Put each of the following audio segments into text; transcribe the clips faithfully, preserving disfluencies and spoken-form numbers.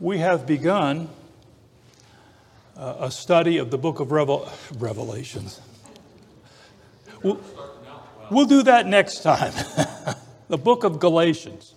we have begun uh, a study of the book of Revel- Revelations. We'll, we'll do that next time. The book of Galatians.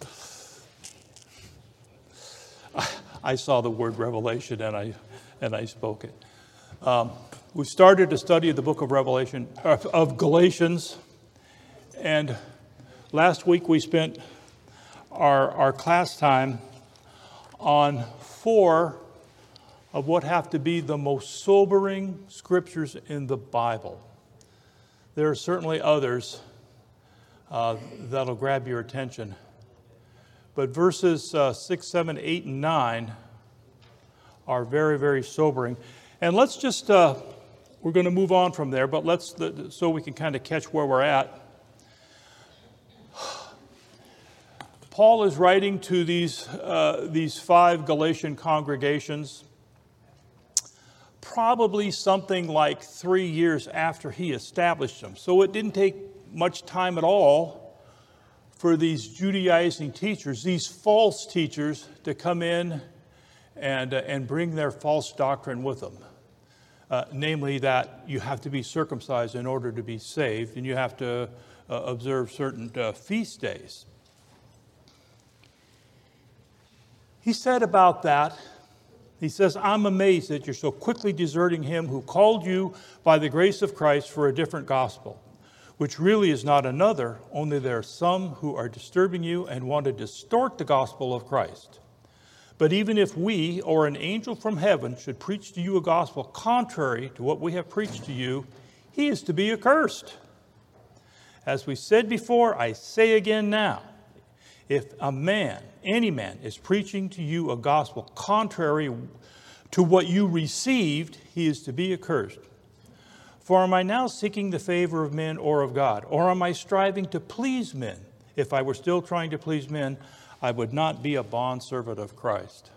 I, I saw the word revelation and I and I spoke it. Um, we started a study of the book of Revelation, uh, of Galatians, and last week we spent our, our class time on four of what have to be the most sobering scriptures in the Bible. There are certainly others uh, that'll grab your attention. But verses uh, six, seven, eight, and nine are very, very sobering. And let's just, uh, we're going to move on from there, but let's, so we can kind of catch where we're at. Paul is writing to these, uh, these five Galatian congregations probably something like three years after he established them. So it didn't take much time at all for these Judaizing teachers, these false teachers, to come in and, uh, and bring their false doctrine with them. Uh, namely that you have to be circumcised in order to be saved, and you have to uh, observe certain uh, feast days. He said about that, he says, I'm amazed that you're so quickly deserting him who called you by the grace of Christ for a different gospel, which really is not another, only there are some who are disturbing you and want to distort the gospel of Christ. But even if we or an angel from heaven should preach to you a gospel contrary to what we have preached to you, he is to be accursed. As we said before, I say again now, if a man, any man, is preaching to you a gospel contrary to what you received, he is to be accursed. For am I now seeking the favor of men or of God? Or am I striving to please men? If I were still trying to please men, I would not be a bondservant of Christ.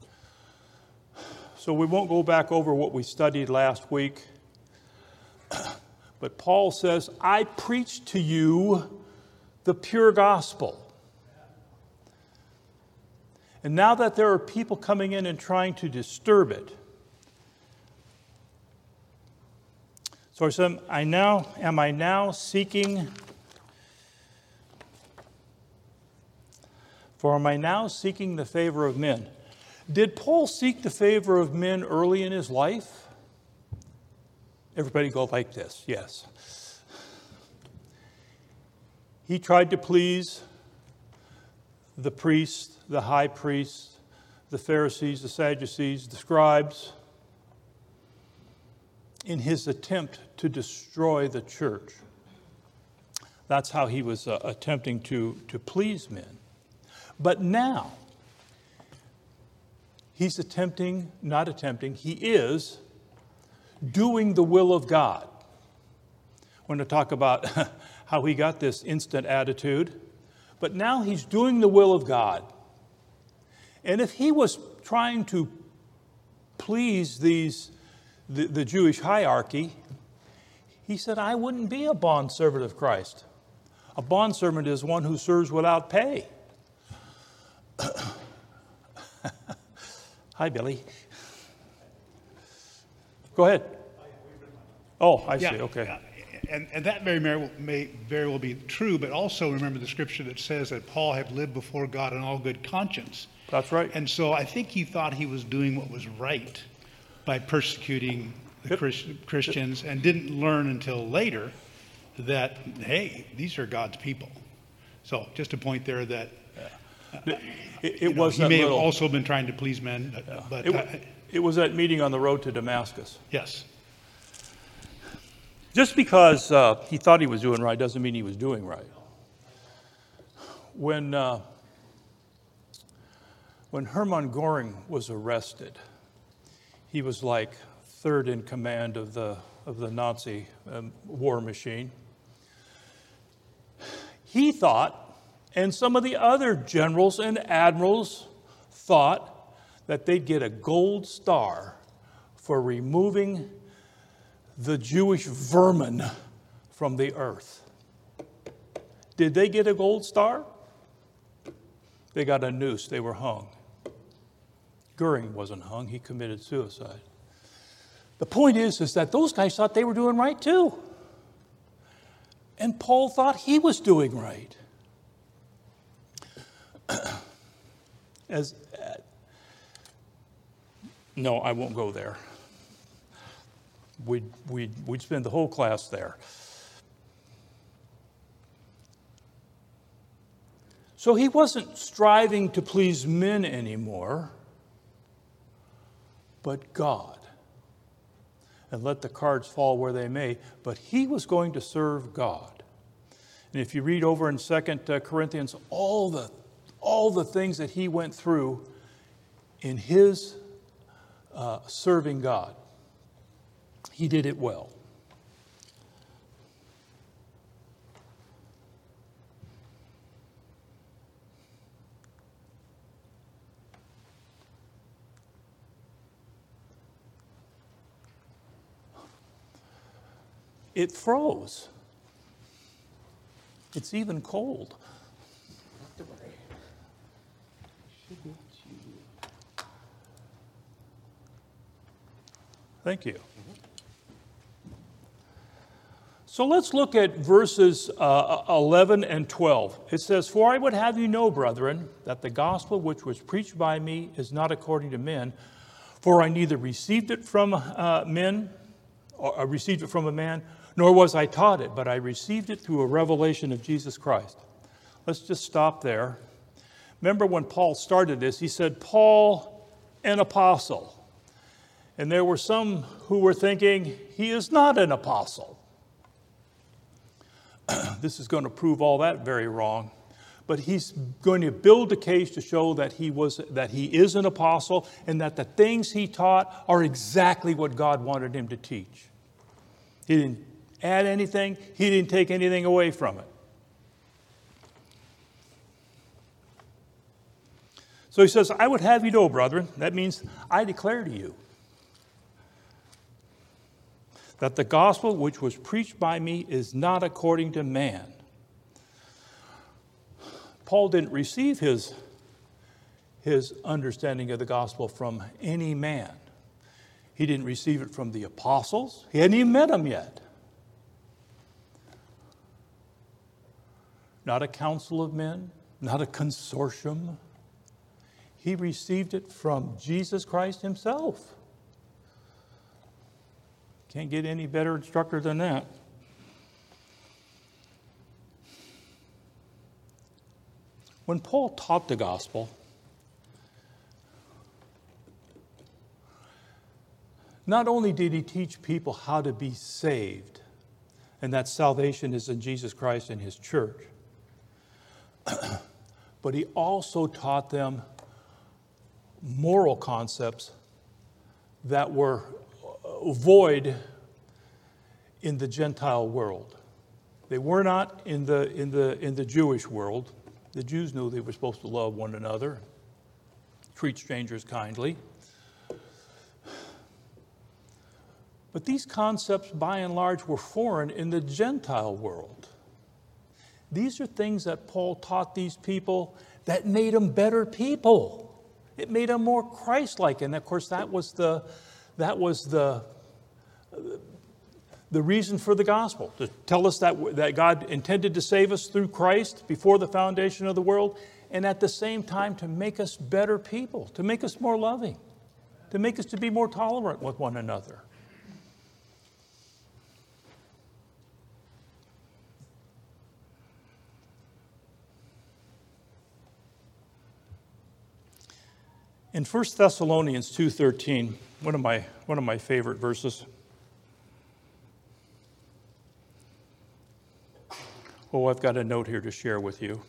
So we won't go back over what we studied last week. But Paul says, I preach to you the pure gospel. And now that there are people coming in and trying to disturb it, so I said, I now, am I now seeking, for am I now seeking the favor of men? Did Paul seek the favor of men early in his life? Everybody go like this, yes. He tried to please the priests, the high priests, the Pharisees, the Sadducees, the scribes, in his attempt to destroy the church. That's how he was uh, attempting to, to please men. But now, he's attempting, not attempting, he is doing the will of God. We're going to talk about how he got this instant attitude. But now he's doing the will of God. And if he was trying to please these the, the Jewish hierarchy, he said, I wouldn't be a bondservant of Christ. A bondservant is one who serves without pay. Hi, Billy. Go ahead. Oh, I yeah, see. Okay. Uh, and, and that very may, may very well be true, but also remember the scripture that says that Paul had lived before God in all good conscience. That's right. And so I think he thought he was doing what was right by persecuting the Yep. Christ, Christians and didn't learn until later that, hey, these are God's people. So just a point there that uh, It, it you know, was he that may little, have also been trying to please men, but, yeah. but it, uh, it was that meeting on the road to Damascus. yes. Just because uh, he thought he was doing right doesn't mean he was doing right. When uh, when Hermann Göring was arrested, he was like third in command of the of the Nazi um, war machine. He thought, and some of the other generals and admirals thought, that they'd get a gold star for removing the Jewish vermin from the earth. Did they get a gold star? They got a noose. They were hung. Goering wasn't hung. He committed suicide. The point is, is that those guys thought they were doing right too. And Paul thought he was doing right. As uh, no, I won't go there. We'd, we'd, we'd spend the whole class there. So he wasn't striving to please men anymore, but God. And let the cards fall where they may, but he was going to serve God. And if you read over in Second Corinthians, all the, all the things that he went through in his uh, serving God, he did it well. It froze. It's even cold. Thank you. So let's look at verses uh, eleven and twelve. It says, "For I would have you know, brethren, that the gospel which was preached by me is not according to men, for I neither received it from uh, men, or I received it from a man, nor was I taught it, but I received it through a revelation of Jesus Christ." Let's just stop there. Remember when Paul started this, he said, Paul, an apostle. And there were some who were thinking, he is not an apostle. This is going to prove all that very wrong. But he's going to build a case to show that he was, that he is an apostle and that the things he taught are exactly what God wanted him to teach. He didn't add anything. He didn't take anything away from it. So he says, I would have you know, brethren, that means I declare to you that the gospel which was preached by me is not according to man. Paul didn't receive his, his understanding of the gospel from any man. He didn't receive it from the apostles. He hadn't even met them yet. Not a council of men, not a consortium. He received it from Jesus Christ himself. Can't get any better instructor than that. When Paul taught the gospel, not only did he teach people how to be saved, and that salvation is in Jesus Christ and his church, but he also taught them moral concepts that were void in the Gentile world. They were not in the, in the, in the Jewish world. The Jews knew they were supposed to love one another, treat strangers kindly. But these concepts, by and large, were foreign in the Gentile world. These are things that Paul taught these people that made them better people. It made them more Christ-like. And of course, that was the, that was the, the reason for the gospel, to tell us that, that God intended to save us through Christ before the foundation of the world, and at the same time to make us better people, to make us more loving, to make us to be more tolerant with one another. In First Thessalonians two thirteen, one of my, one of my favorite verses. Oh, I've got a note here to share with you.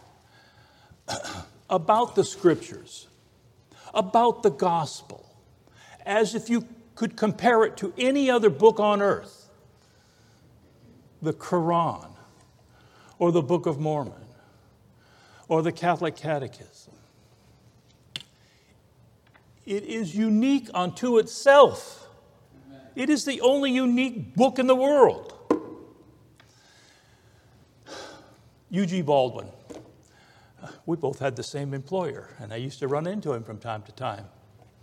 About the scriptures, about the gospel, as if you could compare it to any other book on earth. The Quran, or the Book of Mormon, or the Catholic Catechism. It is unique unto itself. It is the only unique book in the world. U G Baldwin. We both had the same employer, and I used to run into him from time to time.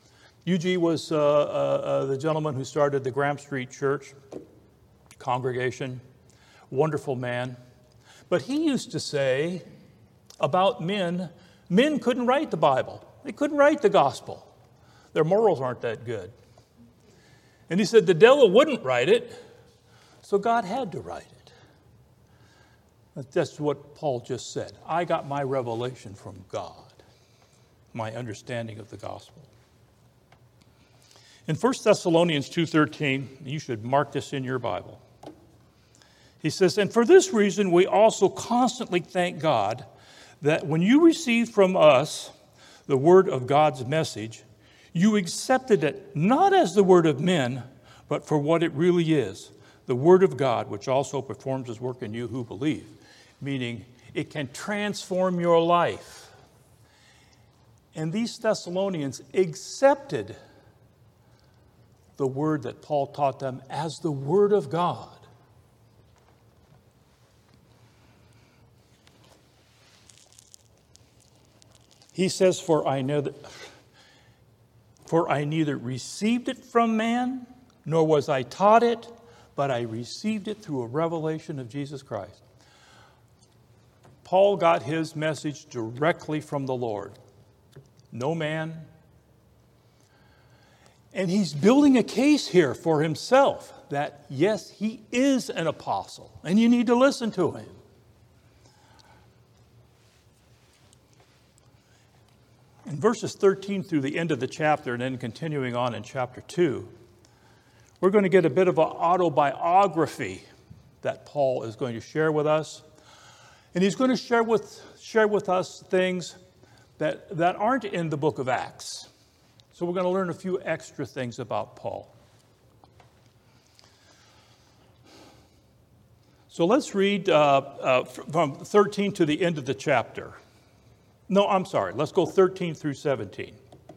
U G was uh, uh, uh, the gentleman who started the Graham Street Church congregation. Wonderful man. But he used to say about men, men couldn't write the Bible. They couldn't write the gospel. Their morals aren't that good. And he said the devil wouldn't write it, so God had to write it. That's what Paul just said. I got my revelation from God, my understanding of the gospel. In First Thessalonians two thirteen, you should mark this in your Bible. He says, and for this reason we also constantly thank God that when you received from us the word of God's message, you accepted it not as the word of men, but for what it really is, the word of God, which also performs his work in you who believe. Meaning, it can transform your life. And these Thessalonians accepted the word that Paul taught them as the word of God. He says, for I know that, for I neither received it from man, nor was I taught it, but I received it through a revelation of Jesus Christ. Paul got his message directly from the Lord. No man. And he's building a case here for himself that, yes, he is an apostle, and you need to listen to him. In verses thirteen through the end of the chapter, and then continuing on in chapter two, we're going to get a bit of an autobiography that Paul is going to share with us. And he's going to share with, share with us things that, that aren't in the book of Acts. So we're going to learn a few extra things about Paul. So let's read uh, uh, from thirteen to the end of the chapter. No, I'm sorry. Let's go thirteen through seventeen.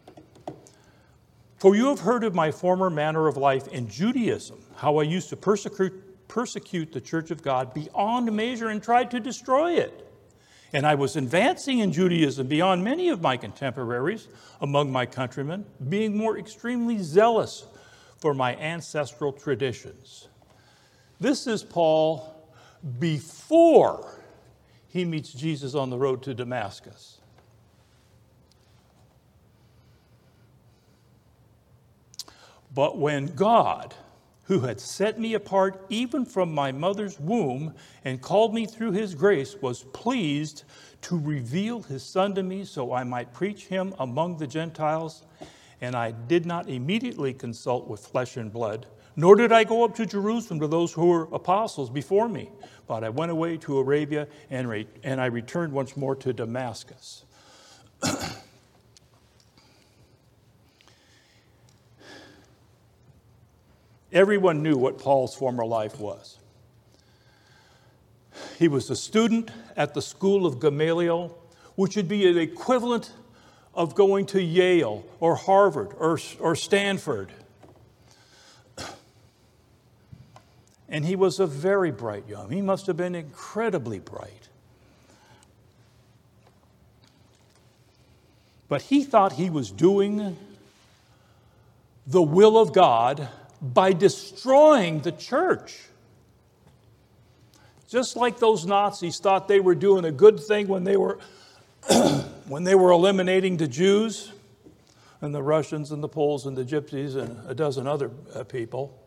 For you have heard of my former manner of life in Judaism, how I used to persecute persecute the church of God beyond measure and tried to destroy it. And I was advancing in Judaism beyond many of my contemporaries among my countrymen, being more extremely zealous for my ancestral traditions. This is Paul before he meets Jesus on the road to Damascus. But when God, who had set me apart even from my mother's womb and called me through his grace, was pleased to reveal his Son to me so I might preach him among the Gentiles. And I did not immediately consult with flesh and blood, nor did I go up to Jerusalem to those who were apostles before me. But I went away to Arabia and, re- and I returned once more to Damascus. Everyone knew what Paul's former life was. He was a student at the school of Gamaliel, which would be the equivalent of going to Yale or Harvard or, or Stanford. And he was a very bright young. He must have been incredibly bright. But he thought he was doing the will of God by destroying the church. Just like those Nazis thought they were doing a good thing when they were when they were eliminating the Jews and the Russians and the Poles and the Gypsies and a dozen other uh, people.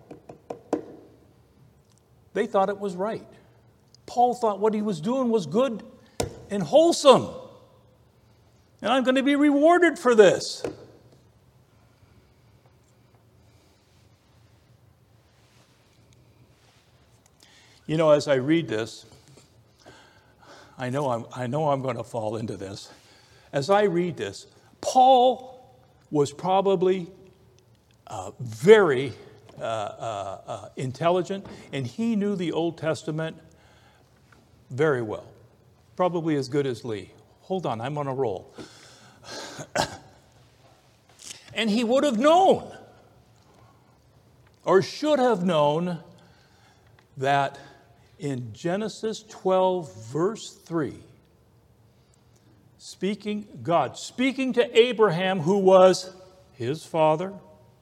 They thought it was right. Paul thought what he was doing was good and wholesome. And I'm going to be rewarded for this. You know, as I read this, I know I'm, I know I'm going to fall into this. As I read this, Paul was probably uh, very uh, uh, uh, intelligent, and he knew the Old Testament very well, probably as good as Lee. Hold on, I'm on a roll. And he would have known, or should have known, that in Genesis twelve, verse three, speaking, God speaking to Abraham, who was his father,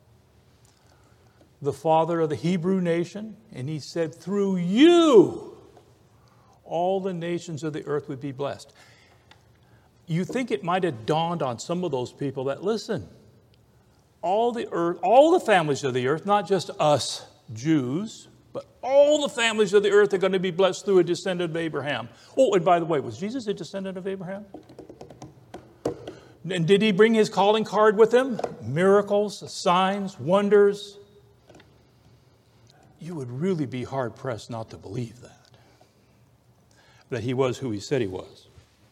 the father of the Hebrew nation, and he said, through you, all the nations of the earth would be blessed. You think it might have dawned on some of those people that, listen, all the earth, all the families of the earth, not just us Jews, but all the families of the earth are going to be blessed through a descendant of Abraham. Oh, and by the way, was Jesus a descendant of Abraham? And did he bring his calling card with him? Miracles, signs, wonders. You would really be hard-pressed not to believe that, that he was who he said he was.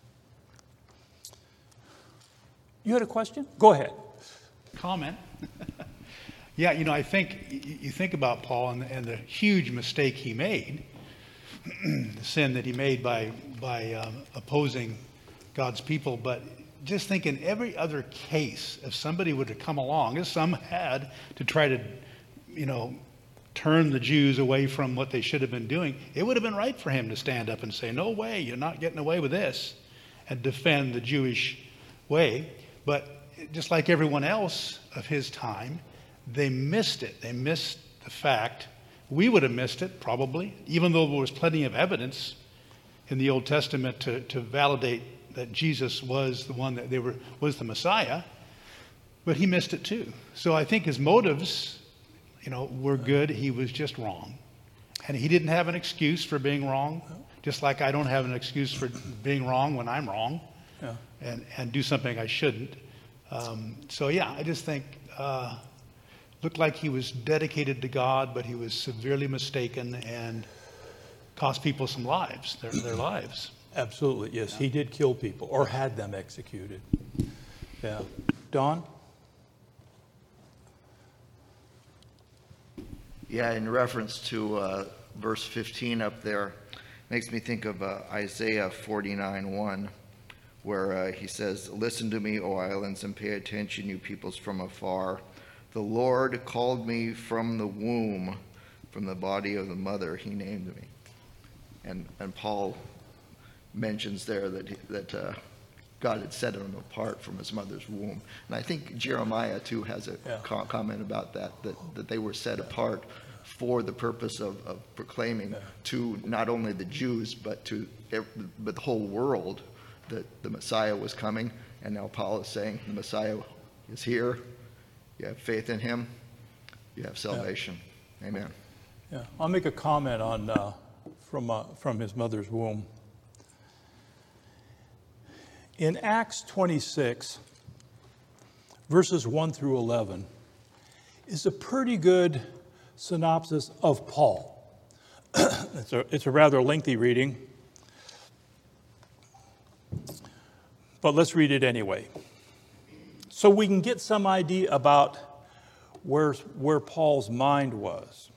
You had a question? Go ahead. Comment. Yeah, you know, I think you think about Paul and the, and the huge mistake he made, the sin that he made by by um, opposing God's people. But just think in every other case, if somebody would have come along, as some had, to try to, you know, turn the Jews away from what they should have been doing, it would have been right for him to stand up and say, no way, you're not getting away with this, and defend the Jewish way. But just like everyone else of his time, they missed it. They missed the fact. We would have missed it, probably, even though there was plenty of evidence in the Old Testament to, to validate that Jesus was the one that they were, was the Messiah. But he missed it too. So I think his motives, you know, were good. He was just wrong. And he didn't have an excuse for being wrong, just like I don't have an excuse for being wrong when I'm wrong, yeah. and, and do something I shouldn't. Um, so, yeah, I just think uh, looked like he was dedicated to God, but he was severely mistaken and cost people some lives, their, their lives. Absolutely, yes. Yeah. He did kill people or had them executed. Yeah. Don? Yeah, in reference to uh, verse fifteen up there, makes me think of uh, Isaiah forty-nine one, where uh, he says, "Listen to me, O islands, and pay attention, you peoples from afar. The Lord called me from the womb, from the body of the mother, he named me." And and Paul mentions there that he, that uh, God had set him apart from his mother's womb. And I think Jeremiah, too, has a yeah. co- comment about that, that, that they were set apart for the purpose of, of proclaiming yeah. to not only the Jews, but to every, but the whole world that the Messiah was coming. And now Paul is saying the Messiah is here. You have faith in him. You have salvation. Yeah. Amen. Yeah, I'll make a comment on uh, from uh, from his mother's womb. In Acts twenty-six, verses one through eleven, is a pretty good synopsis of Paul. it's, a, it's a rather lengthy reading, but let's read it anyway, so we can get some idea about where, where Paul's mind was.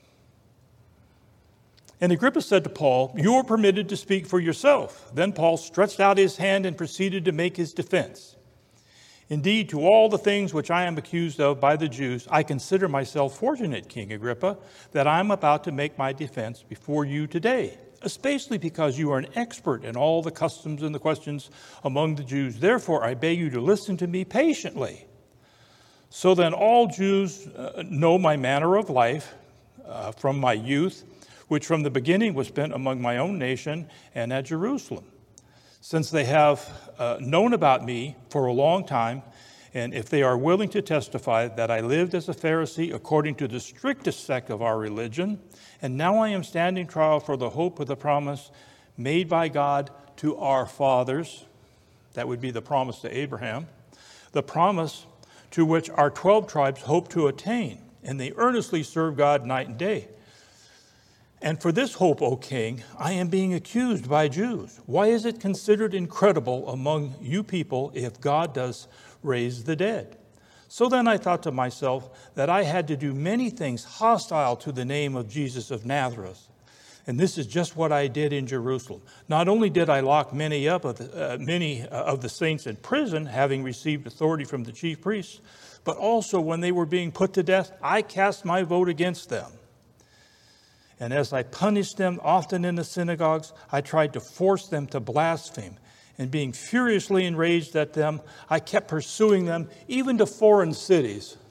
And Agrippa said to Paul, "You are permitted to speak for yourself." Then Paul stretched out his hand and proceeded to make his defense. "Indeed, to all the things which I am accused of by the Jews, I consider myself fortunate, King Agrippa, that I am about to make my defense before you today, especially because you are an expert in all the customs and the questions among the Jews. Therefore, I beg you to listen to me patiently. So then all Jews uh, know my manner of life uh, from my youth, which from the beginning was spent among my own nation and at Jerusalem. Since they have uh, known about me for a long time, and if they are willing to testify that I lived as a Pharisee according to the strictest sect of our religion, and now I am standing trial for the hope of the promise made by God to our fathers," that would be the promise to Abraham, "the promise to which our twelve tribes hope to attain, and they earnestly serve God night and day. And for this hope, O king, I am being accused by Jews. Why is it considered incredible among you people if God does raise the dead? So then I thought to myself that I had to do many things hostile to the name of Jesus of Nazareth. And this is just what I did in Jerusalem. Not only did I lock many up of the, uh, many of the saints in prison, having received authority from the chief priests, but also when they were being put to death, I cast my vote against them. And as I punished them often in the synagogues, I tried to force them to blaspheme. And being furiously enraged at them, I kept pursuing them even to foreign cities.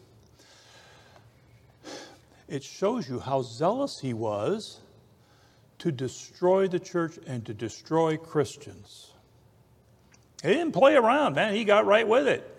it shows you how zealous he was to destroy the church and to destroy Christians. He didn't play around, man. He got right with it.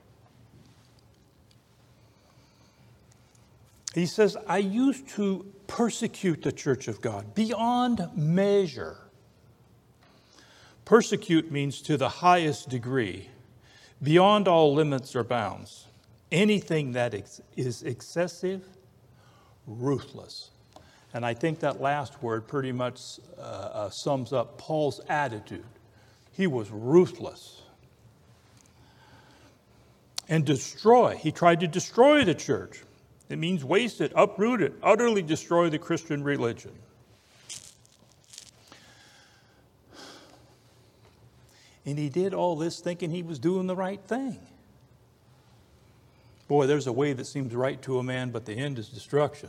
He says, I used to persecute the church of God beyond measure. Persecute means to the highest degree, beyond all limits or bounds. Anything that is excessive, ruthless. And I think that last word pretty much uh, uh, sums up Paul's attitude. He was ruthless. And destroy. He tried to destroy the church. It means waste it, uproot it, utterly destroy the Christian religion. And he did all this thinking he was doing the right thing. Boy, there's a way that seems right to a man, but the end is destruction.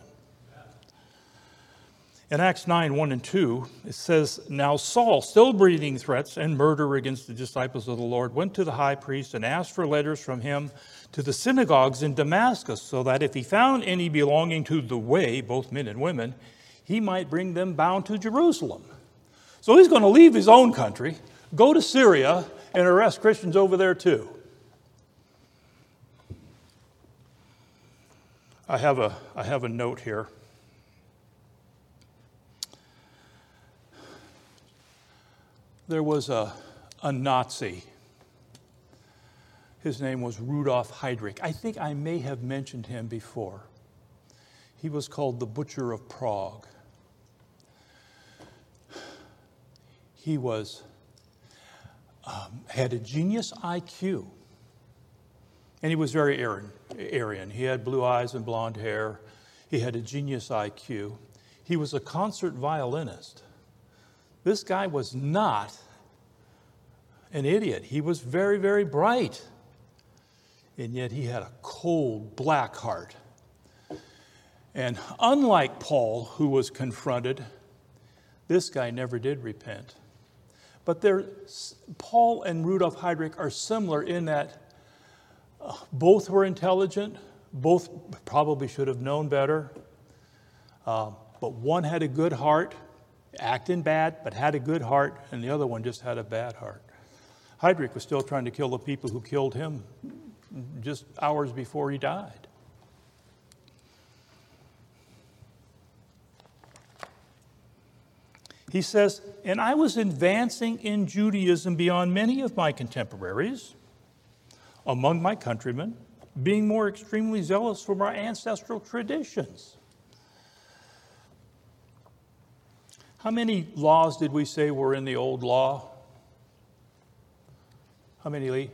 In Acts nine, one and two, it says, Now Saul, still breathing threats and murder against the disciples of the Lord, went to the high priest and asked for letters from him to the synagogues in Damascus, so that if he found any belonging to the way, both men and women, he might bring them bound to Jerusalem. So he's going to leave his own country, go to Syria, and arrest Christians over there too. I have a, I have a note here. There was a, a Nazi. His name was Rudolf Heydrich. I think I may have mentioned him before. He was called the Butcher of Prague. He was um, had a genius I Q. And he was very Aryan. He had blue eyes and blonde hair. He had a genius I Q. He was a concert violinist. This guy was not an idiot. He was very, very bright. And yet he had a cold, black heart. And unlike Paul, who was confronted, this guy never did repent. But there, Paul and Rudolf Heydrich are similar in that uh, both were intelligent, both probably should have known better, uh, but one had a good heart, acting bad, but had a good heart, and the other one just had a bad heart. Heydrich was still trying to kill the people who killed him just hours before he died. He says, and I was advancing in Judaism beyond many of my contemporaries, among my countrymen, being more extremely zealous for my ancestral traditions. How many laws did we say were in the old law? How many, Lee?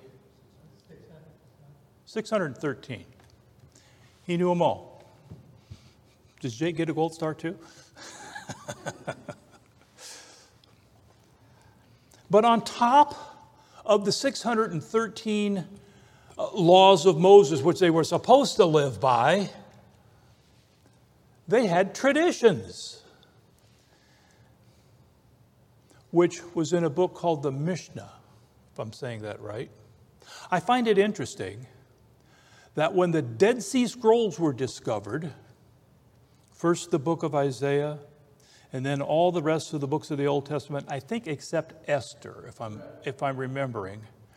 six hundred thirteen. He knew them all. Does Jake get a gold star too? But on top of the six hundred thirteen laws of Moses, which they were supposed to live by, they had traditions, which was in a book called the Mishnah, if I'm saying that right. I find it interesting that when the Dead Sea Scrolls were discovered, first the book of Isaiah, and then all the rest of the books of the Old Testament, I think except Esther, if I'm, if I'm remembering.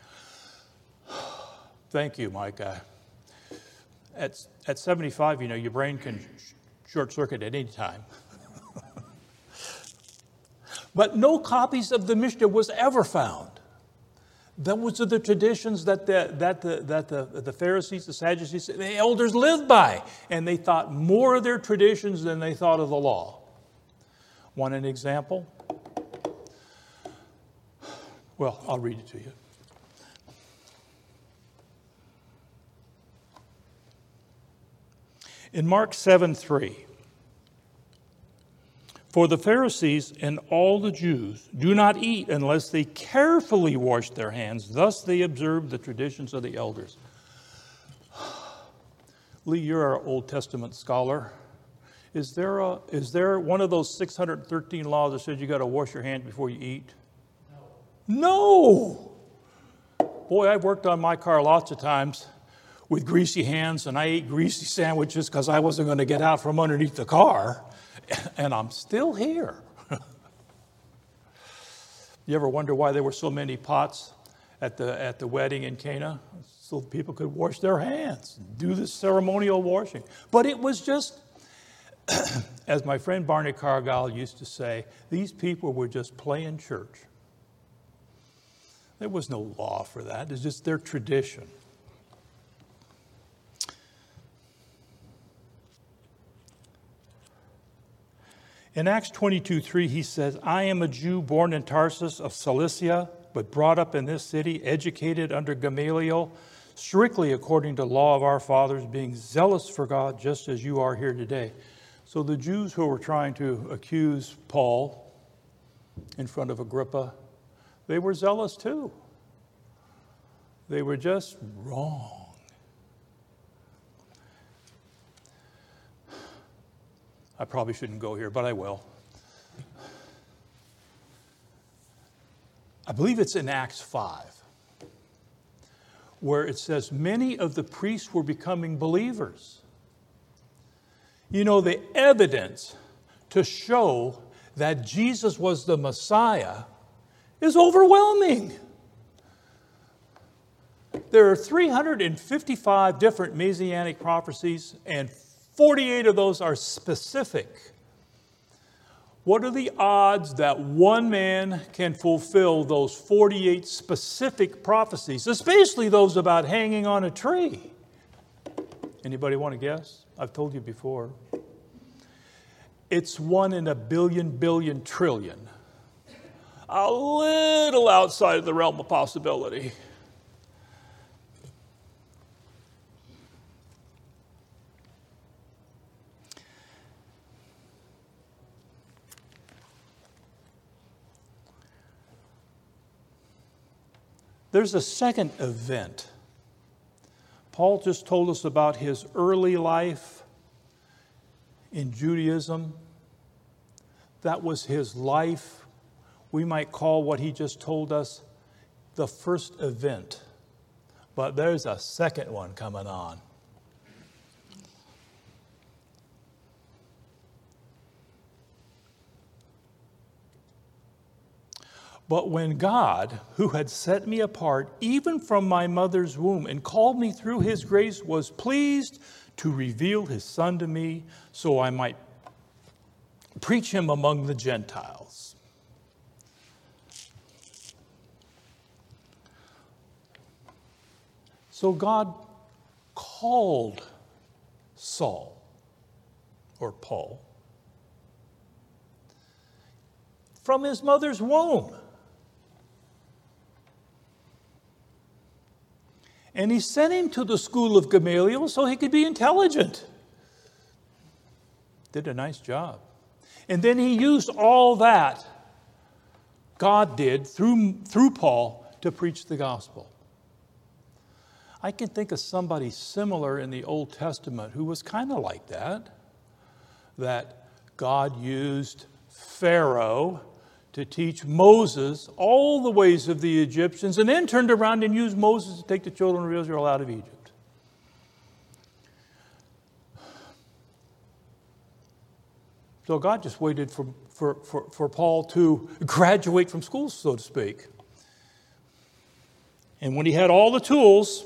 Thank you, Micah. At, at seventy-five, you know, your brain can sh- short circuit at any time. But no copies of the Mishnah was ever found. Those are the traditions that the, that the, that the, the Pharisees, the Sadducees, the elders lived by. And they thought more of their traditions than they thought of the law. Want an example? Well, I'll read it to you. In Mark seven three, for the Pharisees and all the Jews do not eat unless they carefully wash their hands. Thus they observe the traditions of the elders. Lee, you're our Old Testament scholar. Is there a, is there one of those six hundred thirteen laws that says you got to wash your hands before you eat? No. No! Boy, I've worked on my car lots of times with greasy hands, and I ate greasy sandwiches because I wasn't going to get out from underneath the car, and I'm still here. You ever wonder why there were so many pots at the at the wedding in Cana? So people could wash their hands, do this ceremonial washing. But it was just, as my friend Barney Cargill used to say, these people were just playing church. There was no law for that. It's just their tradition. In Acts twenty-two three, he says, I am a Jew born in Tarsus of Cilicia, but brought up in this city, educated under Gamaliel, strictly according to the law of our fathers, being zealous for God, just as you are here today. So the Jews who were trying to accuse Paul in front of Agrippa, they were zealous too. They were just wrong. I probably shouldn't go here, but I will. I believe it's in Acts five, where it says many of the priests were becoming believers. You know, the evidence to show that Jesus was the Messiah is overwhelming. There are three hundred fifty-five different messianic prophecies, and forty-eight of those are specific. What are the odds that one man can fulfill those forty-eight specific prophecies, especially those about hanging on a tree? Anybody want to guess? I've told you before. It's one in a billion, billion, trillion. A little outside of the realm of possibility. There's a second event. Paul just told us about his early life in Judaism. That was his life. We might call what he just told us the first event. But there's a second one coming on. But when God, who had set me apart even from my mother's womb and called me through his grace, was pleased to reveal his Son to me so I might preach him among the Gentiles. So God called Saul, or Paul, from his mother's womb. And he sent him to the school of Gamaliel so he could be intelligent. Did a nice job. And then he used all that God did through, through Paul to preach the gospel. I can think of somebody similar in the Old Testament who was kind of like that. That God used Pharaoh to teach Moses all the ways of the Egyptians, and then turned around and used Moses to take the children of Israel out of Egypt. So God just waited for, for, for, for Paul to graduate from school, so to speak. And when he had all the tools,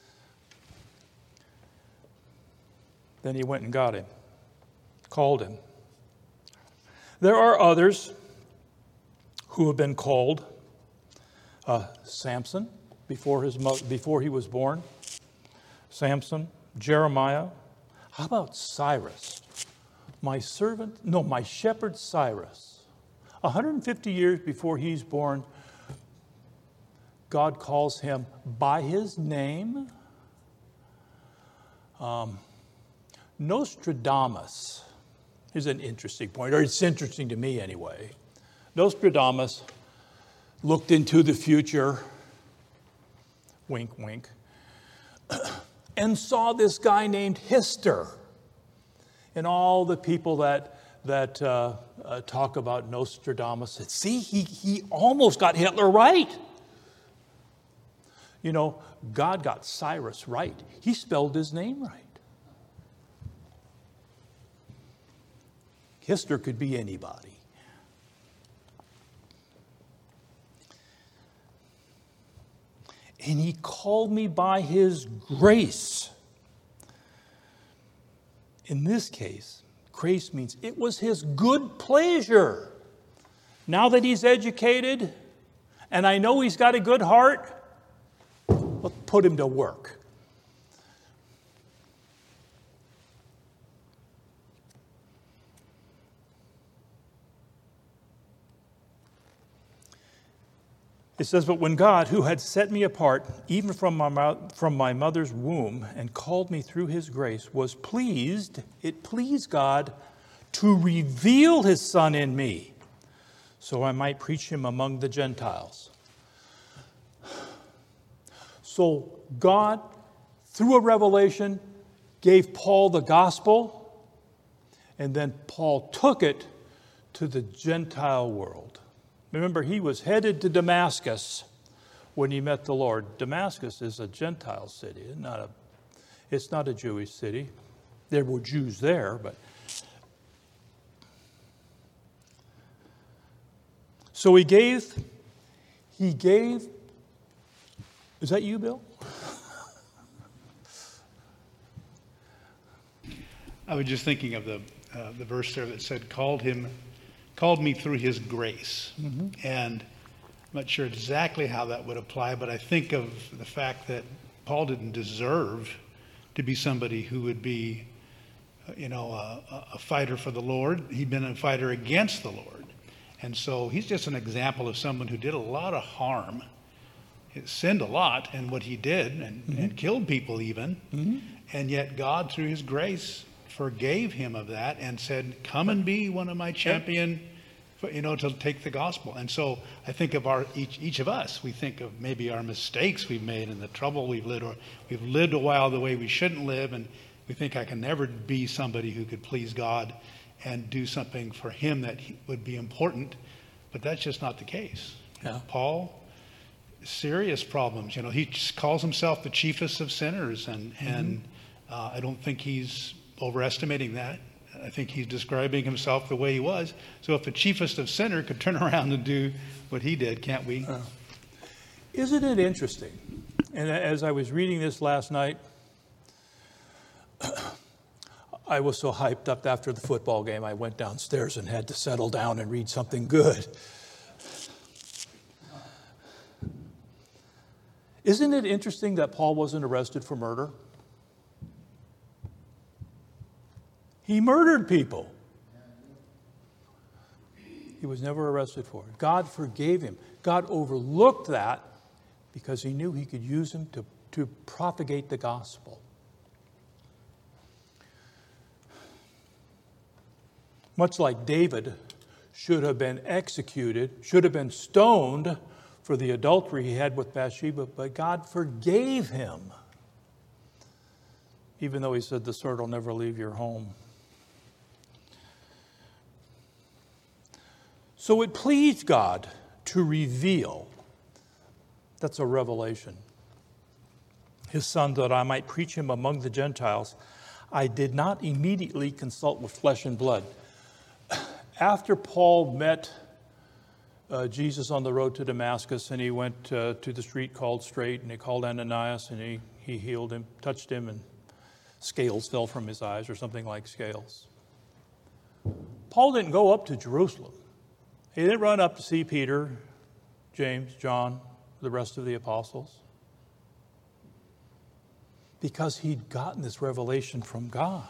then he went and got him, called him. There are others who have been called. Uh, Samson, before his mo- before he was born. Samson, Jeremiah. How about Cyrus? My servant, no, my shepherd Cyrus. one hundred fifty years before he's born, God calls him by his name. Um, Nostradamus is an interesting point, or it's interesting to me anyway. Nostradamus looked into the future, wink, wink, and saw this guy named Hister. And all the people that, that uh, uh, talk about Nostradamus said, see, he, he almost got Hitler right. You know, God got Cyrus right. He spelled his name right. Hister could be anybody. And he called me by his grace. In this case, grace means it was his good pleasure. Now that he's educated, and I know he's got a good heart, let's put him to work. It says, but when God, who had set me apart, even from my, from my mother's womb, and called me through his grace, was pleased, it pleased God to reveal his Son in me, so I might preach him among the Gentiles. So God, through a revelation, gave Paul the gospel, and then Paul took it to the Gentile world. Remember, he was headed to Damascus when he met the Lord. Damascus is a Gentile city. It's not a, it's not a Jewish city. There were Jews there, but... So he gave, he gave, is that you, Bill? I was just thinking of the uh, the verse there that said, called him, called me through his grace. Mm-hmm. And I'm not sure exactly how that would apply, but I think of the fact that Paul didn't deserve to be somebody who would be, you know, a, a fighter for the Lord. He'd been a fighter against the Lord. And so he's just an example of someone who did a lot of harm. He sinned a lot in what he did and, mm-hmm. and killed people even. Mm-hmm. And yet God, through his grace, forgave him of that and said, come and be one of my champion, you know, to take the gospel. And so I think of our each each of us, we think of maybe our mistakes we've made and the trouble we've lived, or we've lived a while the way we shouldn't live, and we think I can never be somebody who could please God and do something for him that would be important. But that's just not the case. Yeah. Paul, serious problems. You know, he just calls himself the chiefest of sinners, and, mm-hmm. and uh, I don't think he's overestimating that. I think he's describing himself the way he was. So if the chiefest of sinner could turn around and do what he did, can't we? Uh, isn't it interesting? And as I was reading this last night, I was so hyped up after the football game, I went downstairs and had to settle down and read something good. Isn't it interesting that Paul wasn't arrested for murder? He murdered people. He was never arrested for it. God forgave him. God overlooked that because he knew he could use him to, to propagate the gospel. Much like David should have been executed, should have been stoned for the adultery he had with Bathsheba, but God forgave him, even though he said the sword will never leave your home. So it pleased God to reveal, that's a revelation, his Son, that I might preach him among the Gentiles. I did not immediately consult with flesh and blood. After Paul met uh, Jesus on the road to Damascus, and he went uh, to the street called Straight, and he called Ananias, and he, he healed him, touched him, and scales fell from his eyes, or something like scales. Paul didn't go up to Jerusalem. He didn't run up to see Peter, James, John, the rest of the apostles, because he'd gotten this revelation from God.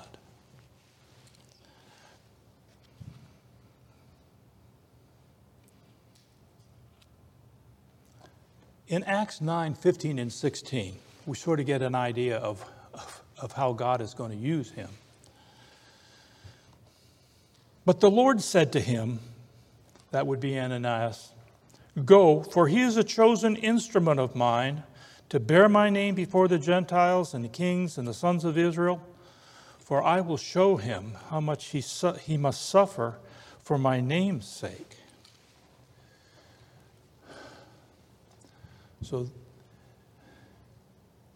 In Acts nine, fifteen and sixteen, we sort of get an idea of, of, of how God is going to use him. But the Lord said to him, that would be Ananias, go, for he is a chosen instrument of mine to bear my name before the Gentiles and the kings and the sons of Israel. For I will show him how much he, su- he must suffer for my name's sake. So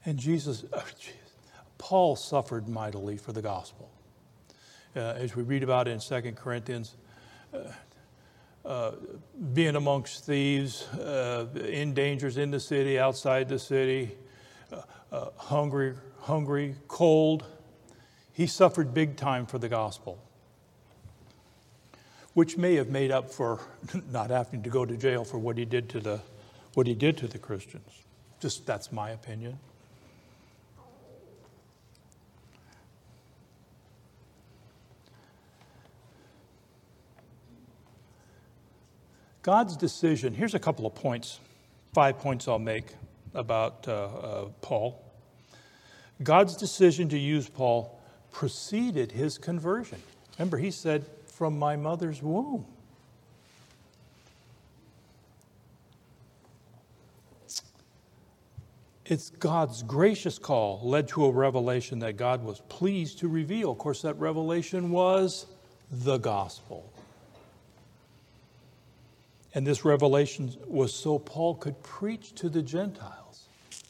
And Jesus, oh, Paul suffered mightily for the gospel. Uh, as we read about in Second Corinthians, uh, uh, being amongst thieves, uh, in dangers in the city, outside the city, uh, uh, hungry, hungry, cold. He suffered big time for the gospel, which may have made up for not having to go to jail for what he did to the, what he did to the Christians. Just that's my opinion. God's decision, here's a couple of points, five points I'll make about uh, uh, Paul. God's decision to use Paul preceded his conversion. Remember, he said, from my mother's womb. It's God's gracious call led to a revelation that God was pleased to reveal. Of course, that revelation was the gospel. And this revelation was so Paul could preach to the Gentiles.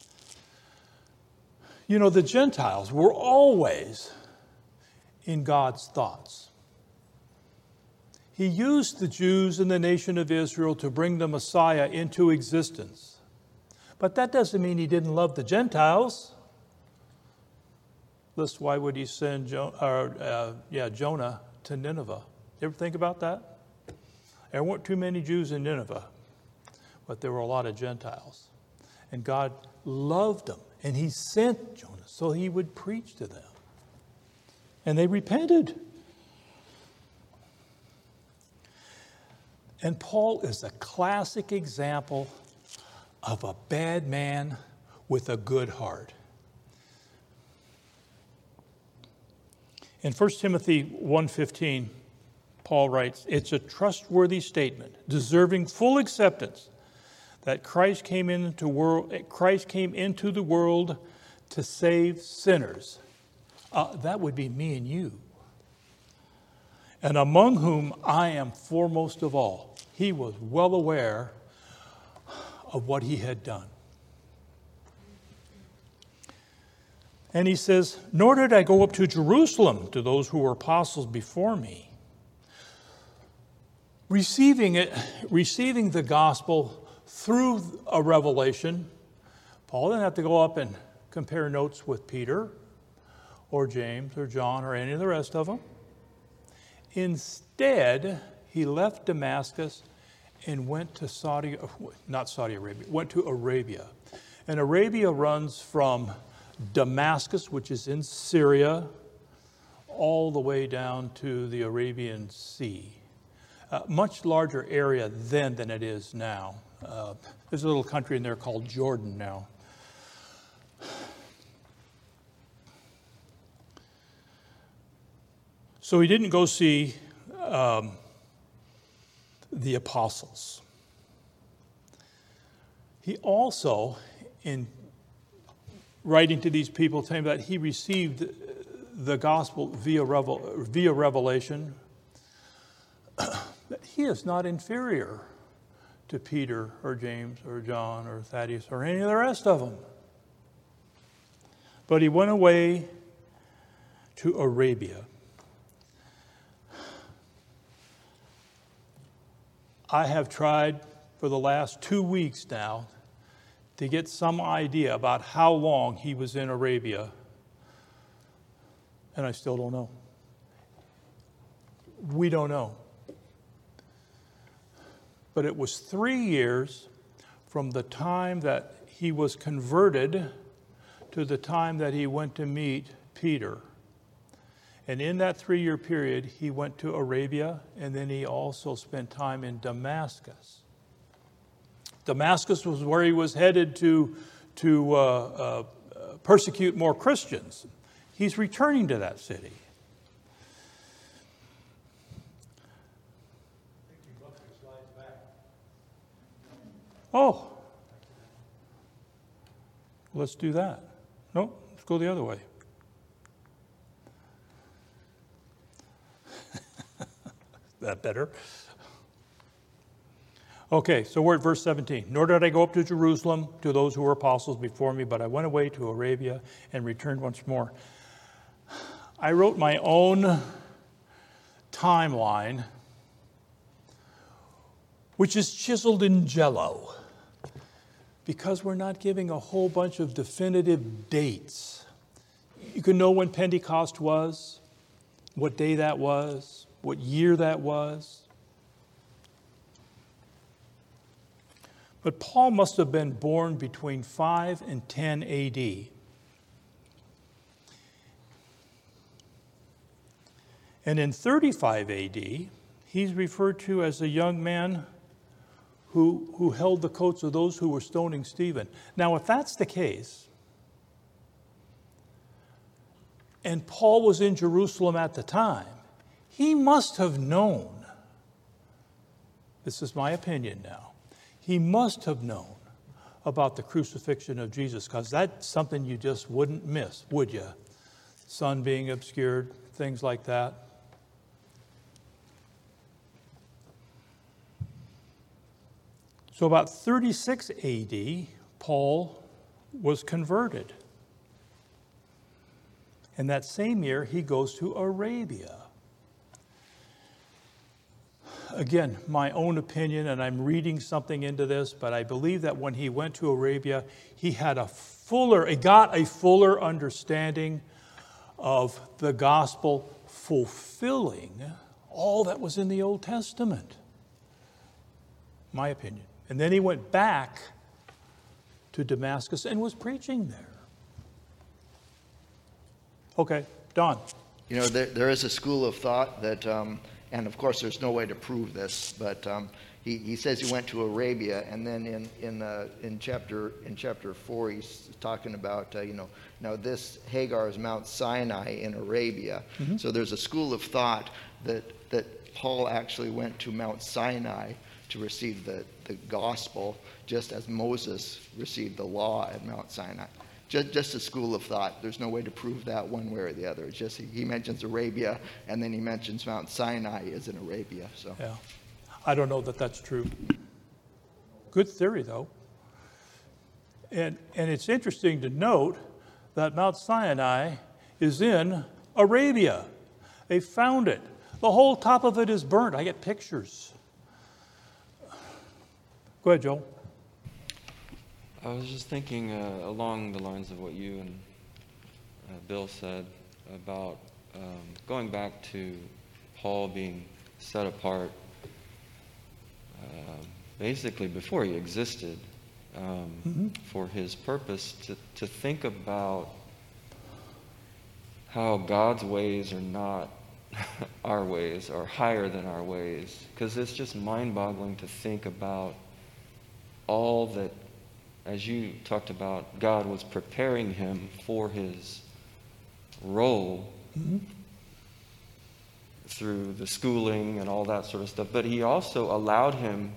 You know, the Gentiles were always in God's thoughts. He used the Jews and the nation of Israel to bring the Messiah into existence. But that doesn't mean he didn't love the Gentiles. Lest why would he send jo- or, uh, yeah, Jonah to Nineveh? You ever think about that? There weren't too many Jews in Nineveh, but there were a lot of Gentiles. And God loved them, and he sent Jonah so he would preach to them. And they repented. And Paul is a classic example of a bad man with a good heart. In First Timothy one fifteen, Paul writes, it's a trustworthy statement, deserving full acceptance, that Christ came into world, Christ came into the world to save sinners. Uh, that would be me and you. And among whom I am foremost of all. He was well aware of what he had done. And he says, nor did I go up to Jerusalem to those who were apostles before me. Receiving it, receiving the gospel through a revelation, Paul didn't have to go up and compare notes with Peter or James or John or any of the rest of them. Instead, he left Damascus and went to Saudi, not Saudi Arabia, went to Arabia. And Arabia runs from Damascus, which is in Syria, all the way down to the Arabian Sea. Uh, much larger area then than it is now. Uh, there's a little country in there called Jordan now. So he didn't go see um, the apostles. He also, in writing to these people, telling that he received the gospel via, revel, via revelation, that he is not inferior to Peter or James or John or Thaddeus or any of the rest of them. But he went away to Arabia. I have tried for the last two weeks now to get some idea about how long he was in Arabia, and I still don't know. We don't know. But it was three years from the time that he was converted to the time that he went to meet Peter. And in that three-year period, he went to Arabia, and then he also spent time in Damascus. Damascus was where he was headed to, to uh, uh, persecute more Christians. He's returning to that city. Oh, let's do that. No, let's go the other way. That better? Okay, so we're at verse seventeen. Nor did I go up to Jerusalem to those who were apostles before me, but I went away to Arabia and returned once more. I wrote my own timeline, which is chiseled in jello, because we're not giving a whole bunch of definitive dates. You can know when Pentecost was, what day that was, what year that was. But Paul must have been born between five and ten A D. And in thirty-five A D, he's referred to as a young man who, who held the coats of those who were stoning Stephen. Now, if that's the case, and Paul was in Jerusalem at the time, he must have known, this is my opinion now, he must have known about the crucifixion of Jesus, because that's something you just wouldn't miss, would you? Sun being obscured, things like that. So about thirty-six A D, Paul was converted. And that same year, he goes to Arabia. Again, my own opinion, and I'm reading something into this, but I believe that when he went to Arabia, he had a fuller, he got a fuller understanding of the gospel fulfilling all that was in the Old Testament. My opinion. And then he went back to Damascus and was preaching there. Okay, Don. You know, there, there is a school of thought that, um, and of course there's no way to prove this, but um, he, he says he went to Arabia, and then in in uh, in chapter in chapter four he's talking about uh, you know now this Hagar is Mount Sinai in Arabia. Mm-hmm. So there's a school of thought that that Paul actually went to Mount Sinai to receive the, the gospel, just as Moses received the law at Mount Sinai. Just, just a school of thought. There's no way to prove that one way or the other. It's just he, he mentions Arabia, and then he mentions Mount Sinai is in Arabia. So yeah, I don't know that that's true. Good theory, though. And and it's interesting to note that Mount Sinai is in Arabia. They found it. The whole top of it is burnt. I get pictures. Go ahead, Joel. I was just thinking uh, along the lines of what you and uh, Bill said about um, going back to Paul being set apart uh, basically before he existed um, mm-hmm. for his purpose, to, to think about how God's ways are not our ways, are higher than our ways. Because it's just mind-boggling to think about all that, as you talked about, God was preparing him for his role mm-hmm. through the schooling and all that sort of stuff. But he also allowed him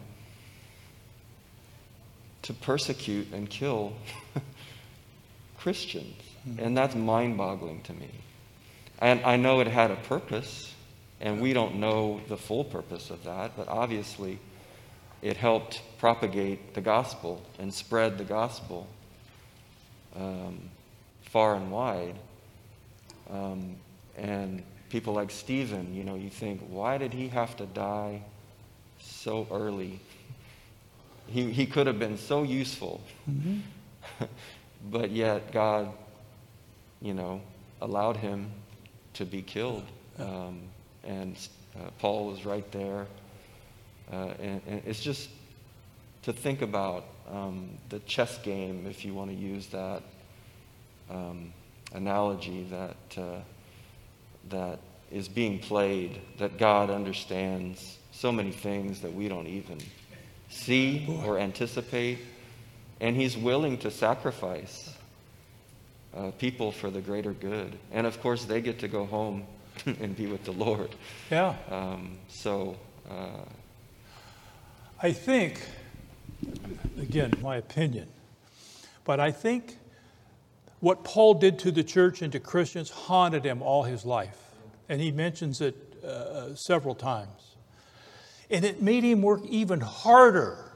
to persecute and kill Christians. Mm-hmm. And that's mind-boggling to me. And I know it had a purpose, and we don't know the full purpose of that, but obviously it helped propagate the gospel and spread the gospel um, far and wide. Um, and people like Stephen, you know, you think, why did he have to die so early? He, he could have been so useful. Mm-hmm. But yet God, you know, allowed him to be killed. Um, and uh, Paul was right there. Uh, and, and it's just to think about um, the chess game, if you want to use that um, analogy, that uh, that is being played, that God understands so many things that we don't even see or anticipate, and he's willing to sacrifice uh, people for the greater good. And of course, they get to go home and be with the Lord. Yeah. Um, so... Uh, I think, again, my opinion, but I think what Paul did to the church and to Christians haunted him all his life. And he mentions it uh, several times. And it made him work even harder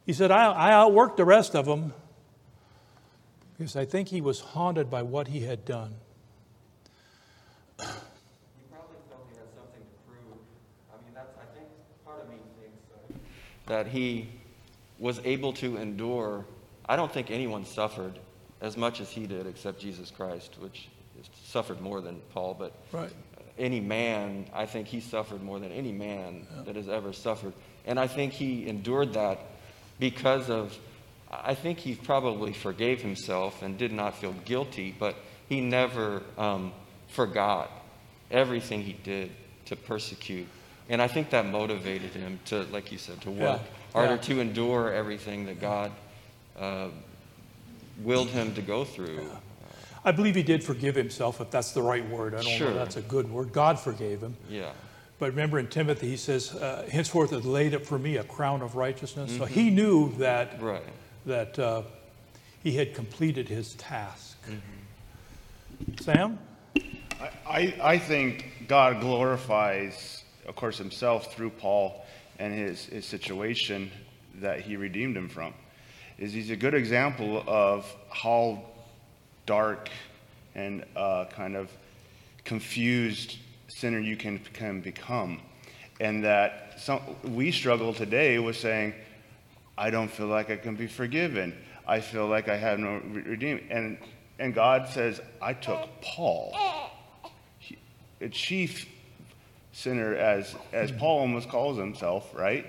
He said, I, I outworked the rest of them because I think he was haunted by what he had done. He probably felt he had something to prove. I mean, that's, I think, part of me thinks uh, that he was able to endure. I don't think anyone suffered as much as he did except Jesus Christ, which suffered more than Paul, but Right. any man, I think he suffered more than any man yeah. that has ever suffered. And I think he endured that because of, I think he probably forgave himself and did not feel guilty, but he never um, forgot everything he did to persecute. And I think that motivated him to, like you said, to work yeah. harder, yeah. to endure everything that God uh, willed him to go through. Yeah. I believe he did forgive himself, if that's the right word. I don't sure. know if that's a good word. God forgave him. Yeah. But remember in Timothy, he says, uh, henceforth is laid up for me a crown of righteousness. Mm-hmm. So he knew that, right. that uh, he had completed his task. Mm-hmm. Sam? I, I, I think God glorifies, of course, himself through Paul and his, his situation that he redeemed him from. Is he's a good example of how dark and uh, kind of confused sinner you can, can become. And that some, we struggle today with saying, I don't feel like I can be forgiven. I feel like I have no redeem. And, and God says, I took Paul, he, a chief sinner, as, as Paul almost calls himself, right?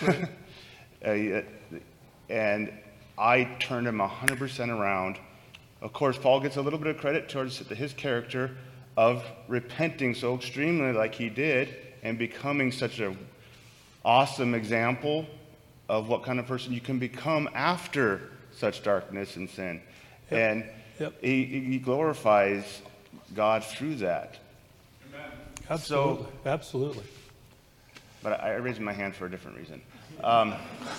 uh, and I turned him one hundred percent around. Of course, Paul gets a little bit of credit towards his character of repenting so extremely like he did and becoming such an awesome example of what kind of person you can become after such darkness and sin. Yep. And yep. He, he glorifies God through that. Amen. Absolutely. So, Absolutely. But I, I raised my hand for a different reason. Um,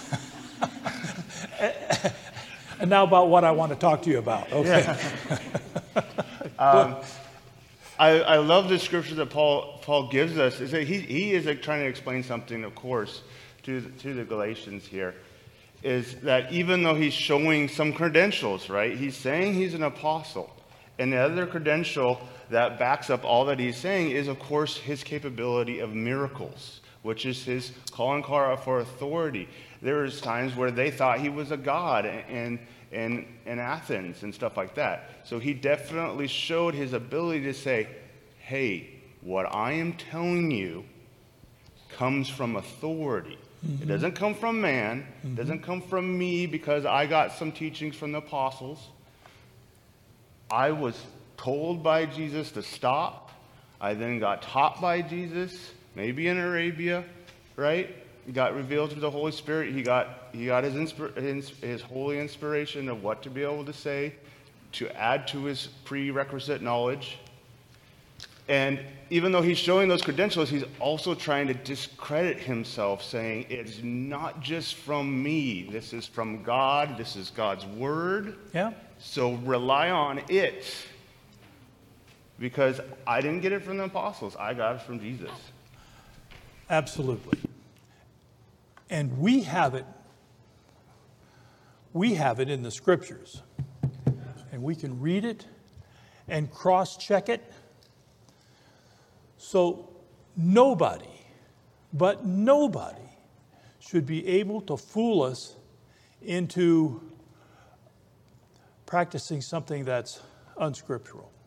And now about what I want to talk to you about. Okay. Yeah. um, I, I love the scripture that Paul Paul gives us. Is that he he is like trying to explain something, of course, to the, to the Galatians here. Is that even though he's showing some credentials, right? He's saying he's an apostle, and the other credential that backs up all that he's saying is, of course, his capability of miracles, which is his calling for authority. There was times where they thought he was a god in, in, in Athens and stuff like that. So he definitely showed his ability to say, hey, what I am telling you comes from authority. Mm-hmm. It doesn't come from man. Mm-hmm. It doesn't come from me because I got some teachings from the apostles. I was told by Jesus to stop. I then got taught by Jesus, maybe in Arabia, right? He got revealed through the Holy Spirit. He got he got his, inspir- his his holy inspiration of what to be able to say, to add to his prerequisite knowledge. And even though he's showing those credentials, he's also trying to discredit himself, saying it's not just from me. This is from God. This is God's word. Yeah. So rely on it. Because I didn't get it from the apostles. I got it from Jesus. Absolutely. And we have it, we have it in the scriptures. And we can read it and cross-check it. So nobody, but nobody, should be able to fool us into practicing something that's unscriptural.